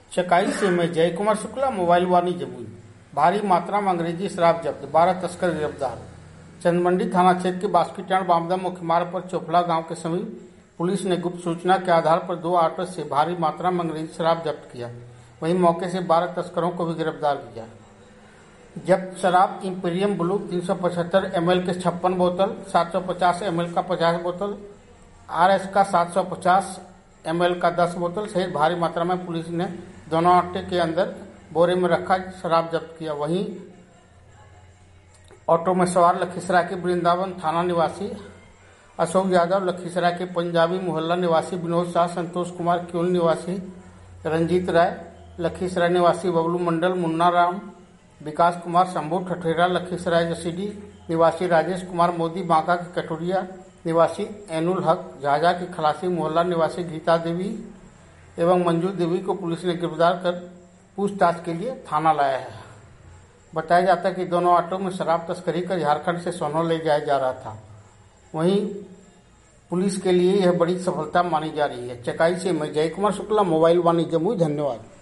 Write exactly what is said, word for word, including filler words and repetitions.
चकाई से में जय कुमार शुक्ला मोबाइल वाणिज्य जमुई। भारी मात्रा में अंग्रेजी शराब जब्त, बारह तस्कर गिरफ्तार। चंदमंडी थाना क्षेत्र के बास्कीटांड बामदा मुख्य मार्ग पर चोफला गांव के समीप पुलिस ने गुप्त सूचना के आधार पर दो ऑटो से भारी मात्रा में अंग्रेजी शराब जब्त किया। वहीं मौके से बारह तस्करों को भी गिरफ्तार किया। जब्त शराब इंपीरियम ब्लू तीन सौ पचहत्तर एम एल के छप्पन बोतल, सात सौ पचास एम एल का पचास बोतल, आर एस का सात सौ पचास एम एल का दस बोतल सहित भारी मात्रा में पुलिस ने दोनों ऑटो के अंदर बोरे में रखा शराब जब्त किया। वहीं ऑटो में सवार लखीसराय के वृंदावन थाना निवासी अशोक यादव, लखीसराय के पंजाबी मोहल्ला निवासी विनोद शाह, संतोष कुमार क्योल निवासी रंजीत राय, लखीसराय निवासी बबलू मंडल, मुन्ना राम, विकास कुमार, शंभू ठठेरा, लखीसराय जसीडी निवासी राजेश कुमार मोदी, बांका के कटोरिया निवासी एनुल हक, झाझा की खलासी मोहल्ला निवासी गीता देवी एवं मंजू देवी को पुलिस ने गिरफ्तार कर पूछताछ के लिए थाना लाया है। बताया जाता है कि दोनों ऑटो में शराब तस्करी कर झारखंड से सोना ले जाया जा रहा था। वहीं पुलिस के लिए यह बड़ी सफलता मानी जा रही है। चकाई से मैं जय कुमार शुक्ला, मोबाइल वाणिज्य जमुई। धन्यवाद।